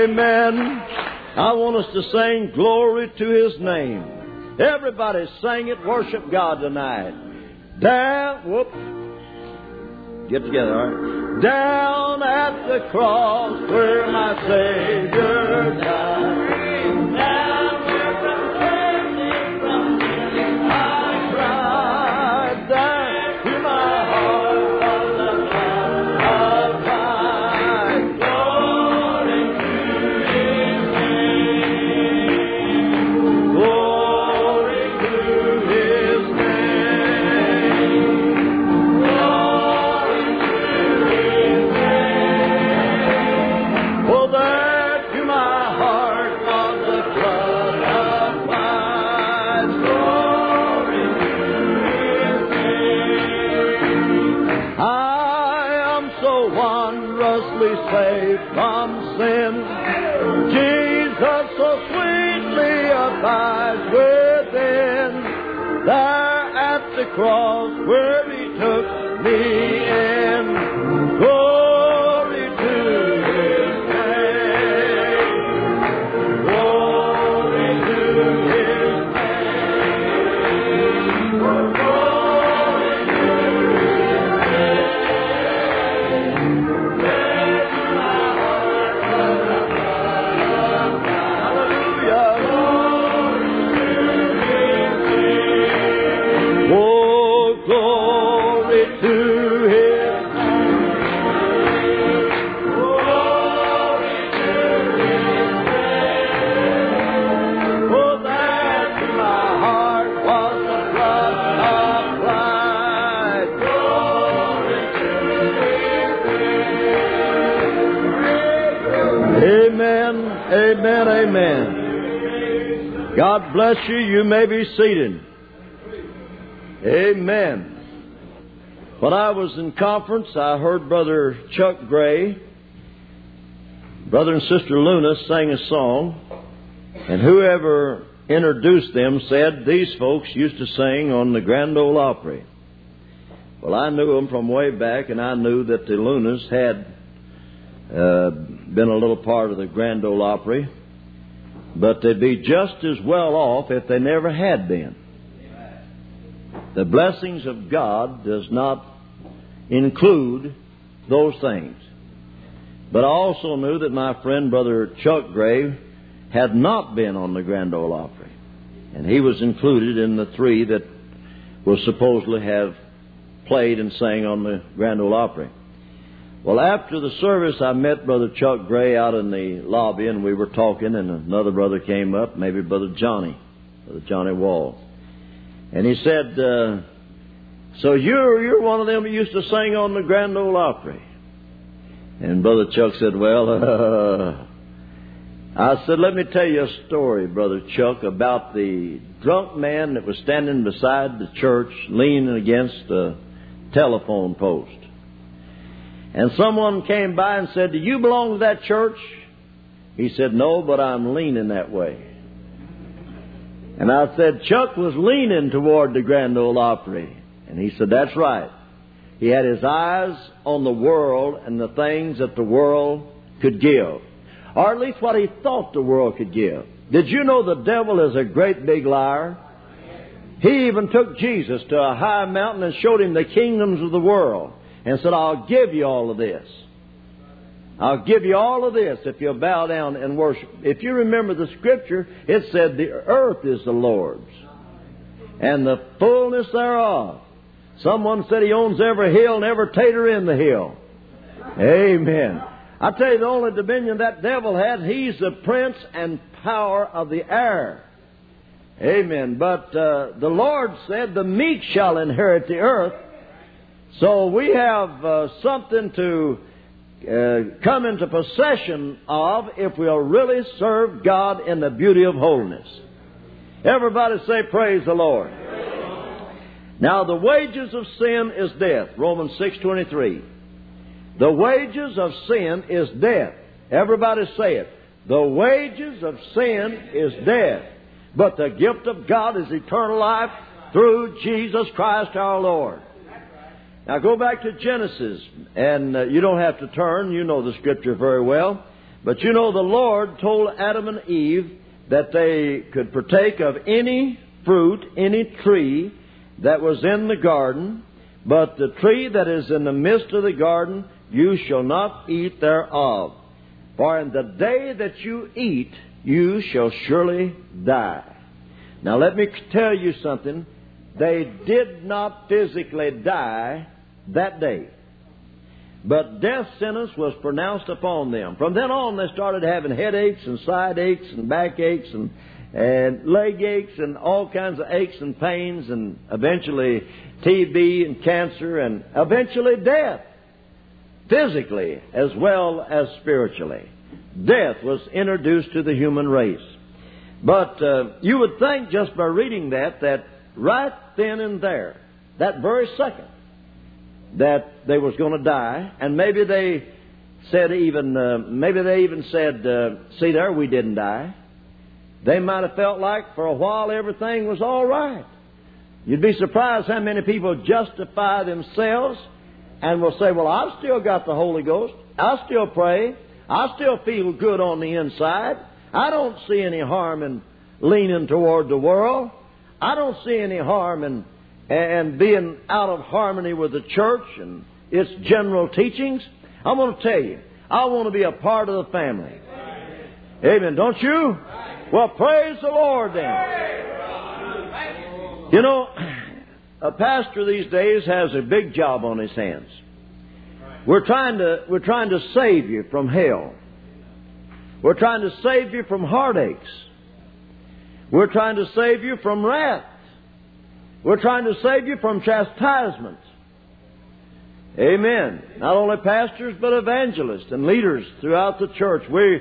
Amen. I want us to sing glory to His name. Everybody sing it, worship God tonight. Get together, all right? Down at the cross where my Savior died. Down where from sin I cried. Down to my heart was the blood of Christ. Glory to His name. Glory to His name. Glory to His name. Oh, there to my heart was the blood of Christ. Glory to His name. I am so wondrously saved from sin. Jesus so sweetly abides within. There at the cross where He took me in. Glory to His name. Glory to His name. Glory to His name. There to my heart was the blood of Christ. Hallelujah. Glory to His name. Oh, glory to His name. Glory to His name. Oh, there to my heart was the blood of Christ. Glory to His name. Amen, amen, amen. God bless you. You may be seated. Amen. When I was in conference, I heard Brother Chuck Gray, Brother and Sister Luna sang a song, and whoever introduced them said these folks used to sing on the Grand Ole Opry. Well, I knew them from way back, and I knew that the Lunas had been a little part of the Grand Ole Opry, but they'd be just as well off if they never had been. The blessings of God does not include those things. But I also knew that my friend Brother Chuck Gray had not been on the Grand Ole Opry, and he was included in the three that will supposedly have played and sang on the Grand Ole Opry. Well, after the service, I met Brother Chuck Gray out in the lobby, and we were talking, and another brother came up, maybe Brother Johnny Wall. And he said, so you're one of them who used to sing on the Grand Ole Opry. And Brother Chuck said, well, I said, let me tell you a story, Brother Chuck, about the drunk man that was standing beside the church leaning against a telephone post. And someone came by and said, do you belong to that church? He said, no, but I'm leaning that way. And I said, Chuck was leaning toward the Grand Ole Opry. And he said, that's right. He had his eyes on the world and the things that the world could give. Or at least what he thought the world could give. Did you know the devil is a great big liar? He even took Jesus to a high mountain and showed him the kingdoms of the world. And said, I'll give you all of this. I'll give you all of this if you'll bow down and worship. If you remember the scripture, it said the earth is the Lord's and the fullness thereof. Someone said He owns every hill and every tater in the hill. Amen. I tell you, the only dominion that devil had, he's the prince and power of the air. Amen. But the Lord said, the meek shall inherit the earth. So we have something to come into possession of if we'll really serve God in the beauty of holiness. Everybody say, praise the Lord. Now, the wages of sin is death. Romans 6:23. The wages of sin is death. Everybody say it. The wages of sin is death. But the gift of God is eternal life through Jesus Christ our Lord. Now go back to Genesis, and you don't have to turn. You know the Scripture very well. But you know, the Lord told Adam and Eve that they could partake of any fruit, any tree that was in the garden, but the tree that is in the midst of the garden you shall not eat thereof. For in the day that you eat, you shall surely die. Now let me tell you something. They did not physically die that day, but death sentence was pronounced upon them. From then on, they started having headaches and side aches and back aches and leg aches and all kinds of aches and pains, and eventually TB and cancer, and eventually death, physically as well as spiritually. Death was introduced to the human race. But you would think just by reading that right then and there, that very second, that they was going to die, and maybe they even said, see there, we didn't die. They might have felt like for a while everything was all right. You'd be surprised how many people justify themselves and will say, well, I've still got the Holy Ghost. I still pray. I still feel good on the inside. I don't see any harm in leaning toward the world. I don't see any harm in being out of harmony with the church and its general teachings. I'm going to tell you, I want to be a part of the family. Amen. Don't you? Well, praise the Lord then. You know, a pastor these days has a big job on his hands. We're trying to save you from hell. We're trying to save you from heartaches. We're trying to save you from wrath. We're trying to save you from chastisement. Amen. Not only pastors, but evangelists and leaders throughout the church.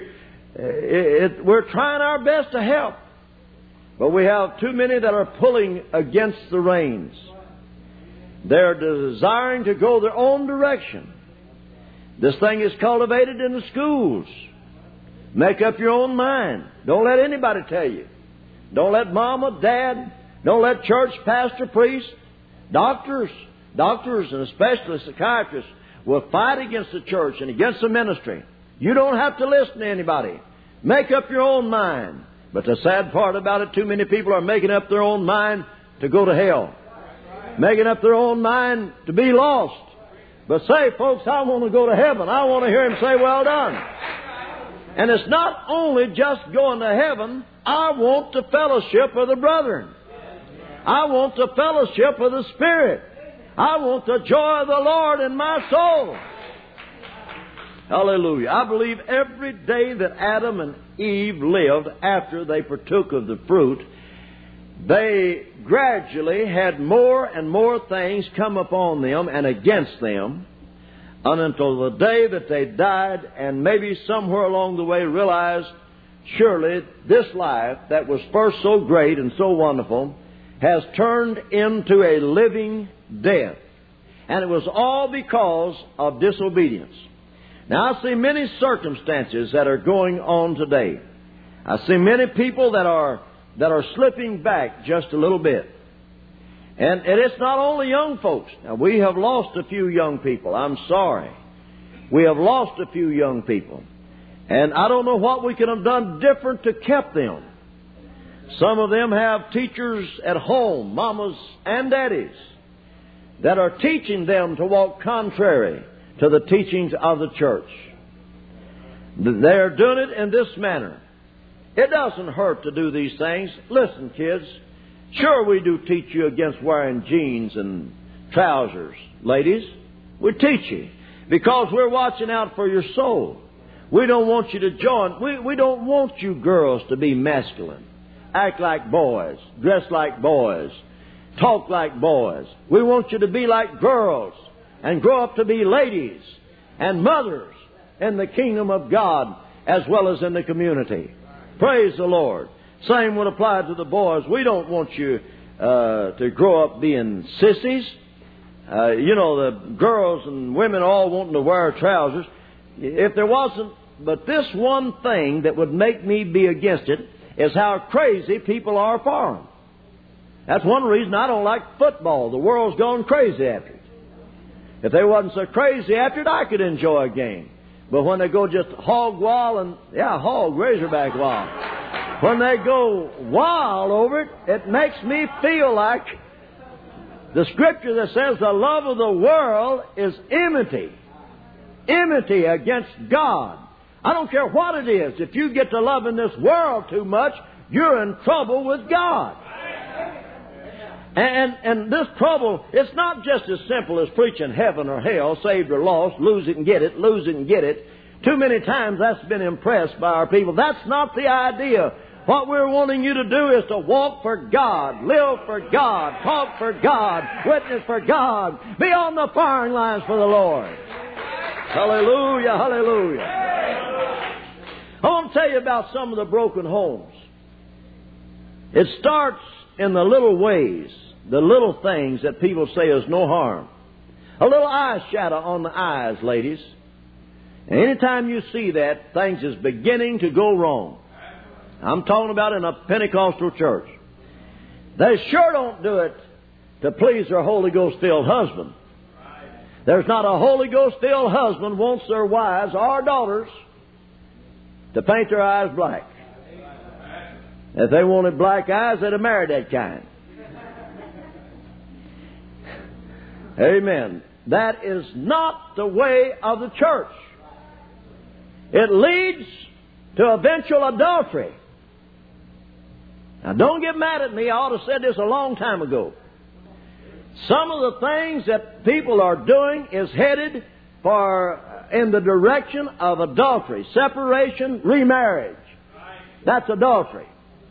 We're trying our best to help. But we have too many that are pulling against the reins. They're desiring to go their own direction. This thing is cultivated in the schools. Make up your own mind. Don't let anybody tell you. Don't let mama, dad, don't let church, pastor, priest, doctors, and especially psychiatrists will fight against the church and against the ministry. You don't have to listen to anybody. Make up your own mind. But the sad part about it, too many people are making up their own mind to go to hell. Making up their own mind to be lost. But say, folks, I want to go to heaven. I want to hear him say, well done. And it's not only just going to heaven. I want the fellowship of the brethren. I want the fellowship of the Spirit. I want the joy of the Lord in my soul. Hallelujah. I believe every day that Adam and Eve lived after they partook of the fruit, they gradually had more and more things come upon them and against them, until the day that they died, and maybe somewhere along the way realized, surely this life that was first so great and so wonderful has turned into a living death. And it was all because of disobedience. Now, I see many circumstances that are going on today. I see many people that are slipping back just a little bit. And it's not only young folks. Now, we have lost a few young people. I'm sorry. We have lost a few young people. And I don't know what we could have done different to keep them. Some of them have teachers at home, mamas and daddies, that are teaching them to walk contrary to the teachings of the church. They're doing it in this manner. It doesn't hurt to do these things. Listen, kids, sure we do teach you against wearing jeans and trousers. Ladies, we teach you because we're watching out for your soul. We don't want you to join. We don't want you girls to be masculine. Act like boys. Dress like boys. Talk like boys. We want you to be like girls and grow up to be ladies and mothers in the kingdom of God as well as in the community. Praise the Lord. Same would apply to the boys. We don't want you to grow up being sissies. The girls and women all wanting to wear trousers. If there wasn't but this one thing that would make me be against it, is how crazy people are for them. That's one reason I don't like football. The world's gone crazy after it. If they wasn't so crazy after it, I could enjoy a game. But when they go just hog wild and, razorback wild. When they go wild over it, it makes me feel like the Scripture that says the love of the world is enmity. Enmity against God. I don't care what it is. If you get to loving this world too much, you're in trouble with God. And this trouble, it's not just as simple as preaching heaven or hell, saved or lost, lose it and get it, lose it and get it. Too many times that's been impressed by our people. That's not the idea. What we're wanting you to do is to walk for God, live for God, talk for God, witness for God, be on the firing lines for the Lord. Hallelujah, hallelujah. I want to tell you about some of the broken homes. It starts in the little ways, the little things that people say is no harm. A little eyeshadow on the eyes, ladies. And anytime you see that, things is beginning to go wrong. I'm talking about in a Pentecostal church. They sure don't do it to please their Holy Ghost-filled husband. There's not a Holy Ghost-filled husband wants their wives or daughters to paint their eyes black. If they wanted black eyes, they'd have married that kind. Amen. That is not the way of the church. It leads to eventual adultery. Now, don't get mad at me. I ought to have said this a long time ago. Some of the things that people are doing is headed in the direction of adultery, separation, remarriage. That's adultery.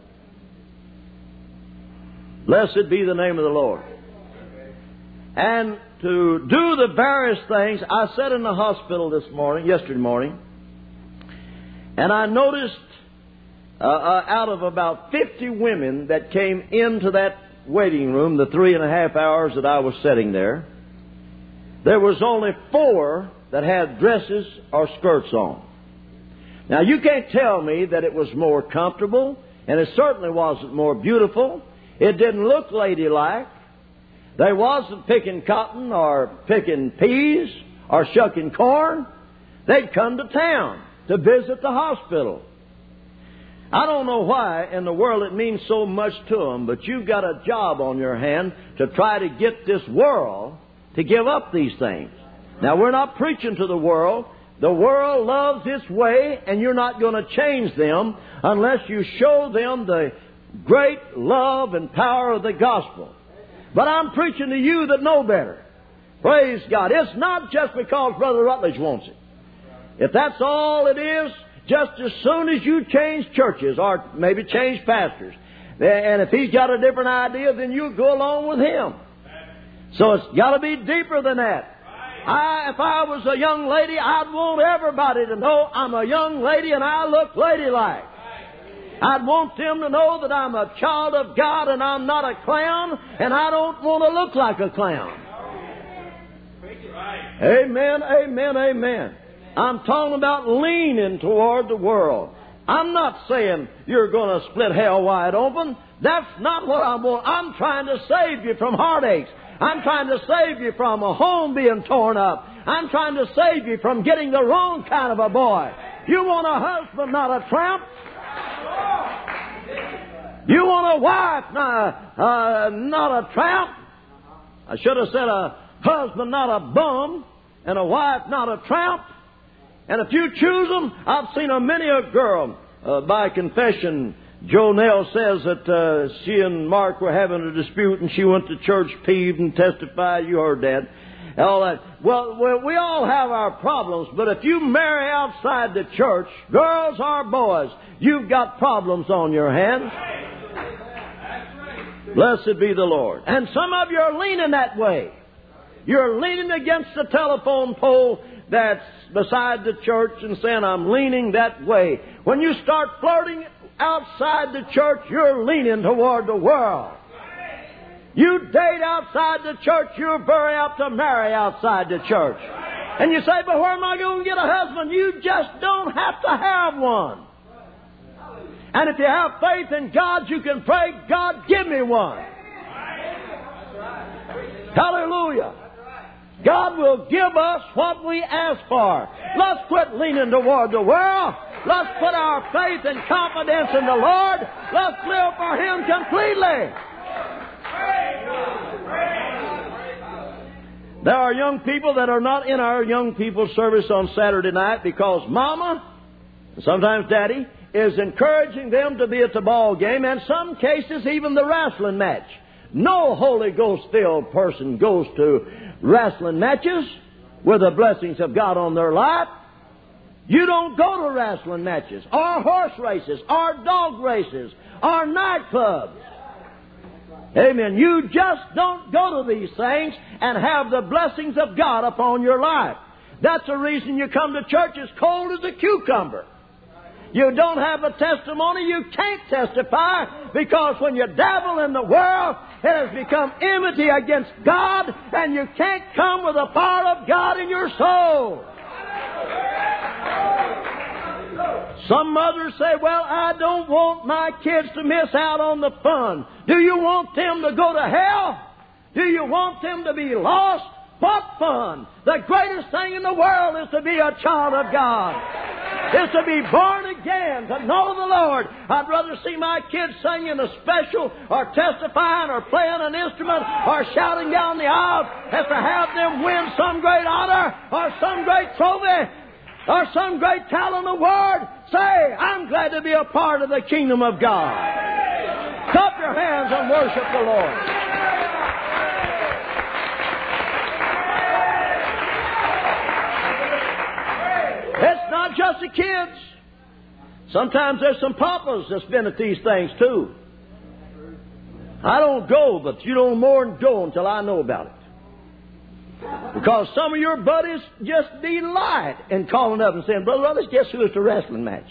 Blessed be the name of the Lord. And to do the various things, I sat in the hospital yesterday morning, and I noticed out of about 50 women that came into that waiting room, the 3.5 hours that I was sitting there, there was only 4 that had dresses or skirts on. Now, you can't tell me that it was more comfortable, and it certainly wasn't more beautiful. It didn't look ladylike. They wasn't picking cotton or picking peas or shucking corn. They'd come to town to visit the hospital. I don't know why in the world it means so much to them, but you've got a job on your hand to try to get this world to give up these things. Now, we're not preaching to the world. The world loves its way, and you're not going to change them unless you show them the great love and power of the gospel. But I'm preaching to you that know better. Praise God. It's not just because Brother Rutledge wants it. If that's all it is, just as soon as you change churches or maybe change pastors, and if he's got a different idea, then you go along with him. So it's got to be deeper than that. If I was a young lady, I'd want everybody to know I'm a young lady and I look ladylike. I'd want them to know that I'm a child of God and I'm not a clown, and I don't want to look like a clown. Amen, amen, amen. I'm talking about leaning toward the world. I'm not saying you're going to split hell wide open. That's not what I want. I'm trying to save you from heartaches. I'm trying to save you from a home being torn up. I'm trying to save you from getting the wrong kind of a boy. You want a husband, not a tramp. You want a wife, not a tramp. I should have said a husband, not a bum, and a wife, not a tramp. And if you choose them, I've seen many a girl, by confession, Joe Nell says that she and Mark were having a dispute and she went to church peeved and testified. You heard that. All that. Well, we all have our problems, but if you marry outside the church, girls or boys, you've got problems on your hands. Blessed be the Lord. And some of you are leaning that way. You're leaning against the telephone pole that's beside the church and saying, I'm leaning that way. When you start flirting outside the church, you're leaning toward the world. You date outside the church, you're very apt to marry outside the church. And you say, but where am I going to get a husband? You just don't have to have one. And if you have faith in God, you can pray, God, give me one. Hallelujah. God will give us what we ask for. Let's quit leaning toward the world. Let's put our faith and confidence in the Lord. Let's live for Him completely. There are young people that are not in our young people's service on Saturday night because Mama, sometimes Daddy, is encouraging them to be at the ball game, and in some cases even the wrestling match. No Holy Ghost-filled person goes to wrestling matches with the blessings of God on their life. You don't go to wrestling matches, or horse races, or dog races, or nightclubs. Amen. You just don't go to these things and have the blessings of God upon your life. That's the reason you come to church as cold as a cucumber. You don't have a testimony, you can't testify, because when you dabble in the world, it has become enmity against God, and you can't come with the power of God in your soul. Some mothers say, well, I don't want my kids to miss out on the fun. Do you want them to go to hell? Do you want them to be lost? What fun! The greatest thing in the world is to be a child of God. Is to be born again, to know the Lord. I'd rather see my kids singing a special, or testifying, or playing an instrument, or shouting down the aisle, as to have them win some great honor, or some great trophy, or some great talent award. Say, I'm glad to be a part of the kingdom of God. Clap your hands and worship the Lord. It's not just the kids. Sometimes there's some papas that's been at these things too. I don't go, but you don't more than go until I know about it. Because some of your buddies just delight in calling up and saying, Brother Ruthers, guess who is the wrestling match?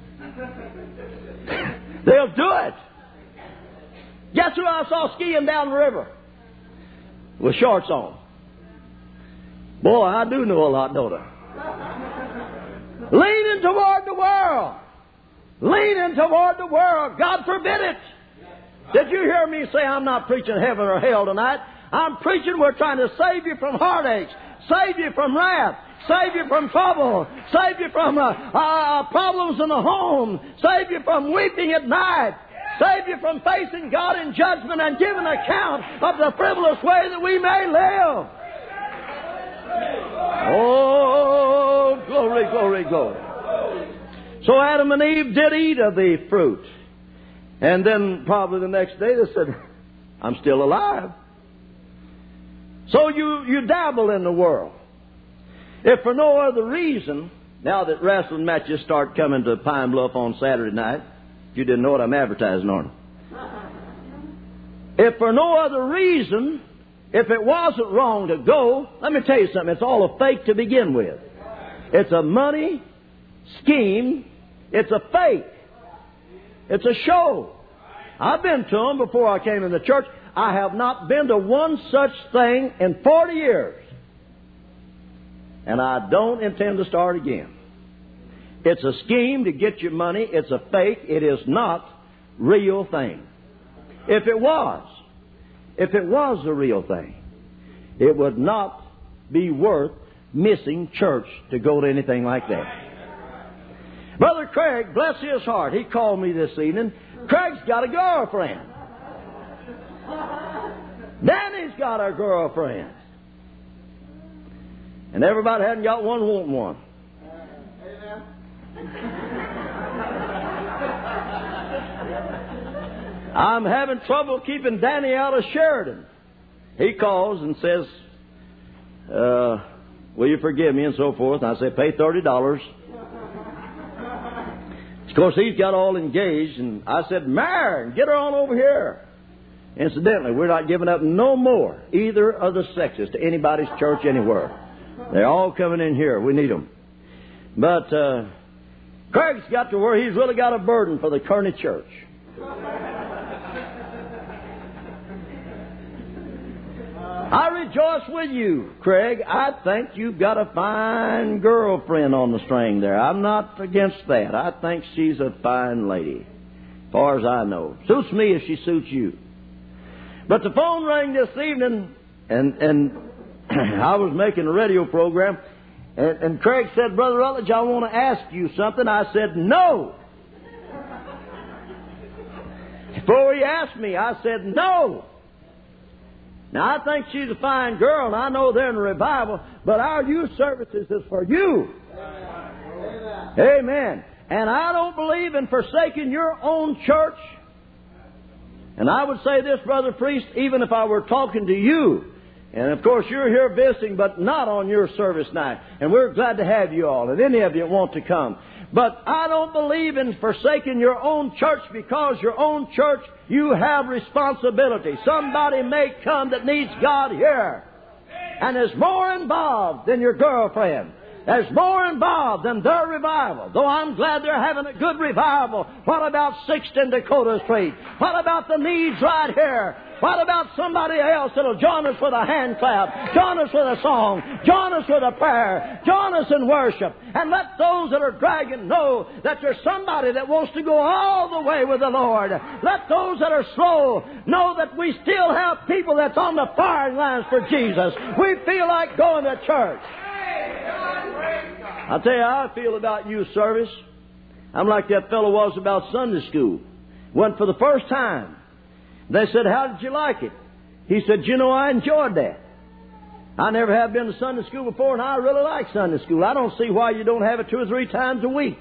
They'll do it. Guess who I saw skiing down the river with shorts on? Boy, I do know a lot, don't I? Leaning toward the world. Leaning toward the world. God forbid it. Did you hear me say I'm not preaching heaven or hell tonight? I'm preaching we're trying to save you from heartaches, save you from wrath, save you from trouble, save you from problems in the home, save you from weeping at night, save you from facing God in judgment and giving account of the frivolous way that we may live. Oh, glory, glory, glory. So Adam and Eve did eat of the fruit. And then probably the next day they said, I'm still alive. So you dabble in the world. If for no other reason, now that wrestling matches start coming to Pine Bluff on Saturday night, if you didn't know it, I'm advertising on it. If for no other reason, if it wasn't wrong to go, let me tell you something, it's all a fake to begin with. It's a money scheme. It's a fake. It's a show. I've been to them before I came in the church. I have not been to one such thing in 40 years. And I don't intend to start again. It's a scheme to get your money. It's a fake. It is not real thing. If it was the real thing, it would not be worth missing church to go to anything like that. Brother Craig, bless his heart, he called me this evening. Craig's got a girlfriend. Danny's got a girlfriend. And everybody hadn't got one, wanting one. I'm having trouble keeping Danny out of Sheridan. He calls and says, will you forgive me and so forth. And I say, pay $30. Of course, he's got all engaged, and I said, Mary, get her on over here. Incidentally, we're not giving up no more, either of the sexes, to anybody's church anywhere. They're all coming in here. We need them. But Craig's got to where he's really got a burden for the Kearney church. I rejoice with you, Craig. I think you've got a fine girlfriend on the string there. I'm not against that. I think she's a fine lady, as far as I know. Suits me if she suits you. But the phone rang this evening, and I was making a radio program, and Craig said, Brother Rutledge, I want to ask you something. I said, no. Before he asked me, I said, no. Now, I think she's a fine girl, and I know they're in a revival, but our youth services is for you. Amen. And I don't believe in forsaking your own church. And I would say this, Brother Priest, even if I were talking to you, and of course you're here visiting, but not on your service night. And we're glad to have you all, and any of you want to come. But I don't believe in forsaking your own church, because your own church, you have responsibility. Somebody may come that needs God here, and is more involved than your girlfriend. There's more involved than their revival. Though I'm glad they're having a good revival. What about 6th and Dakota Street? What about the needs right here? What about somebody else that'll join us with a hand clap, join us with a song, join us with a prayer, join us in worship, and let those that are dragging know that there's somebody that wants to go all the way with the Lord. Let those that are slow know that we still have people that's on the firing lines for Jesus. We feel like going to church. I'll tell you how I feel about youth service. I'm like that fellow was about Sunday school. Went for the first time. They said, how did you like it? He said, you know, I enjoyed that. I never have been to Sunday school before, and I really like Sunday school. I don't see why you don't have it 2 or 3 times a week.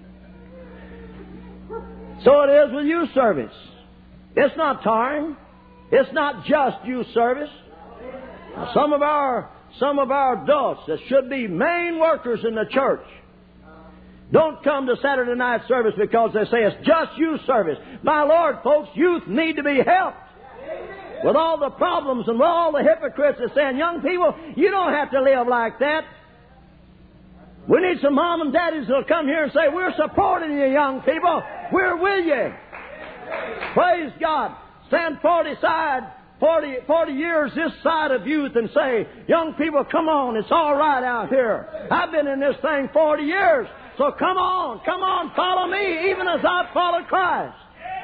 So it is with youth service. It's not tiring. It's not just youth service. Now, some of our adults that should be main workers in the church don't come to Saturday night service because they say it's just youth service. My Lord, folks, youth need to be helped. With all the problems and with all the hypocrites that saying, young people, you don't have to live like that. We need some mom and daddies that'll come here and say, we're supporting you, young people. We're with you. Praise God. Stand 40 years this side of youth and say, young people, come on, it's all right out here. I've been in this thing 40 years, so come on, follow me, even as I follow Christ.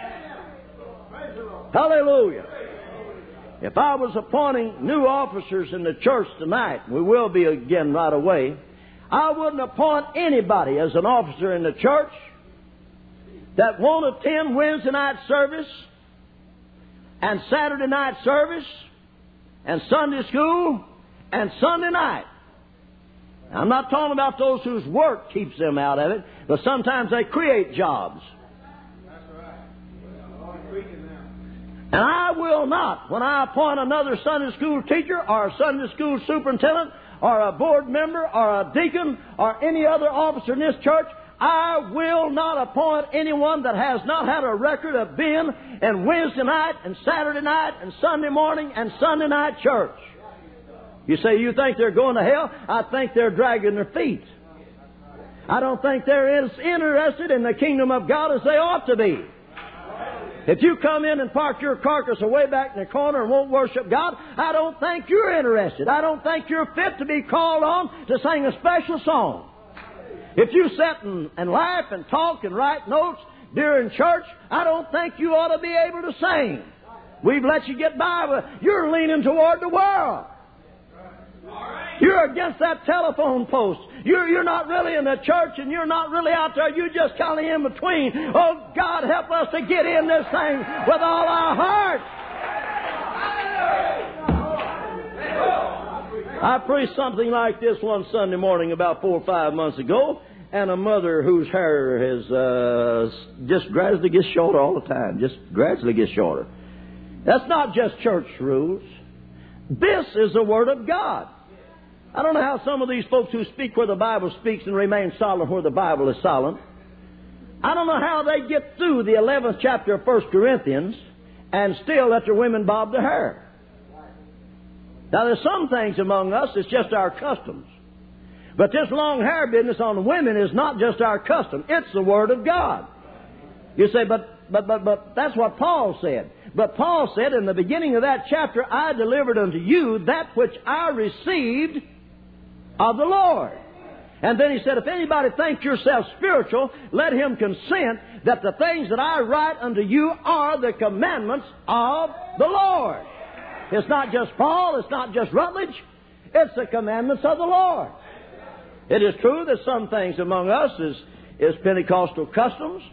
Hallelujah. If I was appointing new officers in the church tonight, we will be again right away, I wouldn't appoint anybody as an officer in the church that won't attend Wednesday night service and Saturday night service, and Sunday school, and Sunday night. I'm not talking about those whose work keeps them out of it, but sometimes they create jobs. That's right. And I will not, when I appoint another Sunday school teacher, or a Sunday school superintendent, or a board member, or a deacon, or any other officer in this church, I will not appoint anyone that has not had a record of being in Wednesday night and Saturday night and Sunday morning and Sunday night church. You say, you think they're going to hell? I think they're dragging their feet. I don't think they're as interested in the kingdom of God as they ought to be. If you come in and park your carcass away back in the corner and won't worship God, I don't think you're interested. I don't think you're fit to be called on to sing a special song. If you sit and laugh and talk and write notes during church, I don't think you ought to be able to sing. We've let you get by, but you're leaning toward the world. You're against that telephone post. You're not really in the church, and you're not really out there. You're just kind of in between. Oh, God, help us to get in this thing with all our heart. I preached something like this one Sunday morning about 4 or 5 months ago, and a mother whose hair has just gradually gets shorter all the time, just gradually gets shorter. That's not just church rules. This is the Word of God. I don't know how some of these folks who speak where the Bible speaks and remain silent where the Bible is silent, I don't know how they get through the 11th chapter of 1 Corinthians and still let their women bob their hair. Now, there's some things among us, it's just our customs. But this long hair business on women is not just our custom. It's the Word of God. You say, but that's what Paul said. But Paul said in the beginning of that chapter, I delivered unto you that which I received of the Lord. And then he said, if anybody thinks yourself spiritual, let him consent that the things that I write unto you are the commandments of the Lord. It's not just Paul, it's not just Rutledge. It's the commandments of the Lord. It is true that some things among us is Pentecostal customs.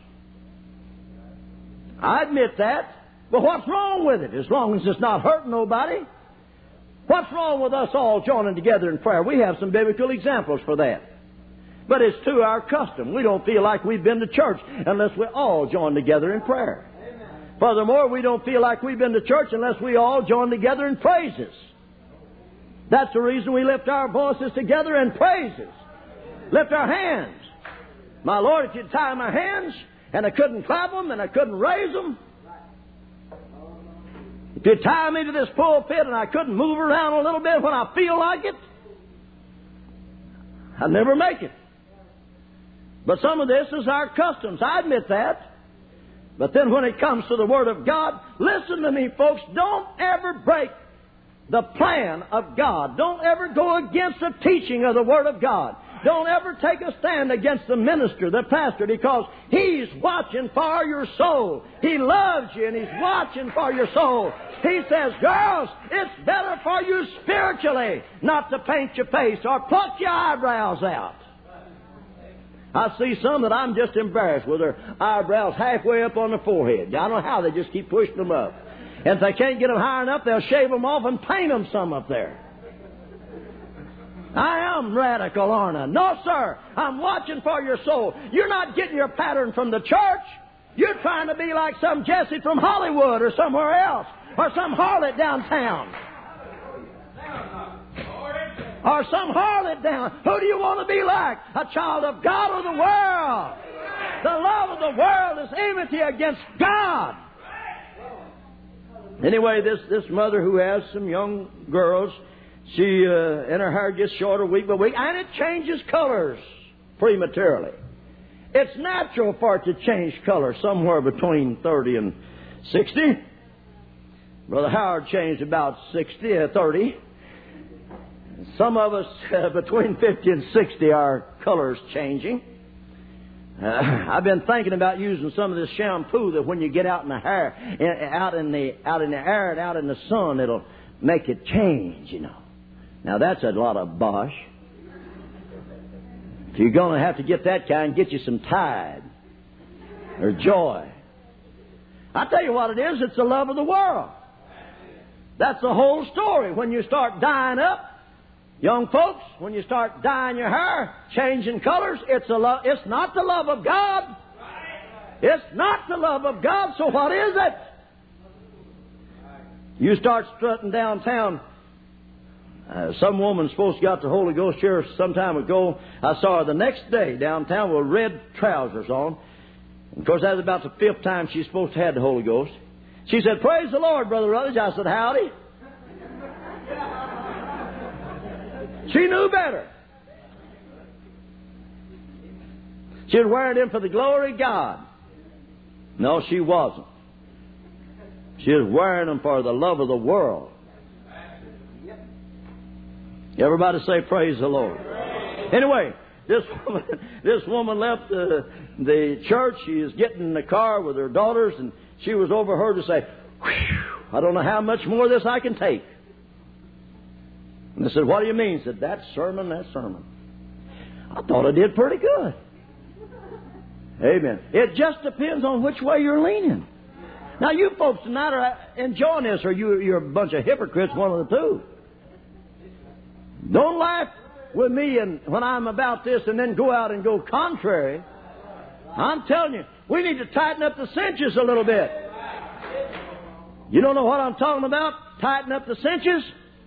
I admit that. But what's wrong with it? As long as it's not hurting nobody. What's wrong with us all joining together in prayer? We have some biblical examples for that. But it's to our custom. We don't feel like we've been to church unless we all join together in prayer. Amen. Furthermore, we don't feel like we've been to church unless we all join together in praises. That's the reason we lift our voices together in praises. Lift our hands. My Lord, if you'd tie my hands and I couldn't clap them and I couldn't raise them, if you'd tie me to this pulpit and I couldn't move around a little bit when I feel like it, I'd never make it. But some of this is our customs. I admit that. But then when it comes to the Word of God, listen to me, folks. Don't ever break the plan of God. Don't ever go against the teaching of the Word of God. Don't ever take a stand against the minister, the pastor, because he's watching for your soul. He loves you and he's watching for your soul. He says, girls, it's better for you spiritually not to paint your face or pluck your eyebrows out. I see some that I'm just embarrassed with their eyebrows halfway up on the forehead. I don't know how they just keep pushing them up. And if they can't get them high enough, they'll shave them off and paint them some up there. I am radical, aren't I? No, sir. I'm watching for your soul. You're not getting your pattern from the church. You're trying to be like some Jesse from Hollywood or somewhere else, or some harlot downtown. Or some harlot down. Who do you want to be like? A child of God or the world? The love of the world is enmity against God. Anyway, this mother who has some young girls, she and her hair gets shorter week by week, and it changes colors prematurely. It's natural for it to change color somewhere between 30 and 60. Brother Howard changed about 30. Some of us between 50 and 60, our color's changing. I've been thinking about using some of this shampoo that when you get out in the hair, out in the air and out in the sun, it'll make it change, you know. Now that's a lot of bosh. If you're going to have to get that kind, get you some Tide or Joy. I tell you what it is, it's the love of the world. That's the whole story. When you start dyeing up, young folks, when you start dyeing your hair, changing colors, it's not the love of God. It's not the love of God, so what is it? You start strutting downtown. Some woman supposed to got the Holy Ghost here some time ago. I saw her the next day downtown with red trousers on. Of course, that was about the 5th time she's supposed to have the Holy Ghost. She said, "Praise the Lord, Brother Rutledge." I said, "Howdy." She knew better. She was wearing them for the glory of God. No, she wasn't. She was wearing them for the love of the world. Everybody say, "Praise the Lord." Anyway, this woman left the church. She is getting in the car with her daughters, and she was overheard to say, "I don't know how much more of this I can take." And I said, "What do you mean?" She said, that sermon. I thought I did pretty good. Amen. It just depends on which way you're leaning. Now, you folks tonight are enjoying this, or you're a bunch of hypocrites, one of the two. Don't laugh with me and when I'm about this and then go out and go contrary. I'm telling you, we need to tighten up the cinches a little bit. You don't know what I'm talking about? Tighten up the cinches?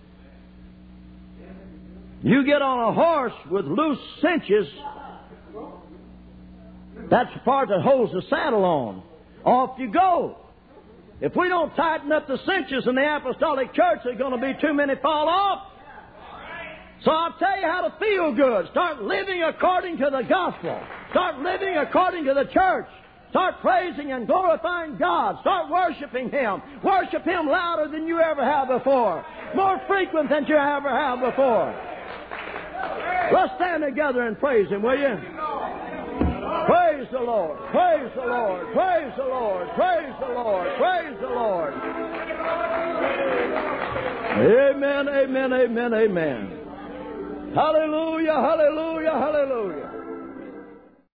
You get on a horse with loose cinches, that's the part that holds the saddle on. Off you go. If we don't tighten up the cinches in the Apostolic Church, there's going to be too many fall off. So I'll tell you how to feel good. Start living according to the gospel. Start living according to the church. Start praising and glorifying God. Start worshiping Him. Worship Him louder than you ever have before. More frequent than you ever have before. Let's stand together and praise Him, will you? Praise the Lord. Praise the Lord. Praise the Lord. Praise the Lord. Praise the Lord. Amen, amen, amen, amen. Hallelujah, hallelujah, hallelujah.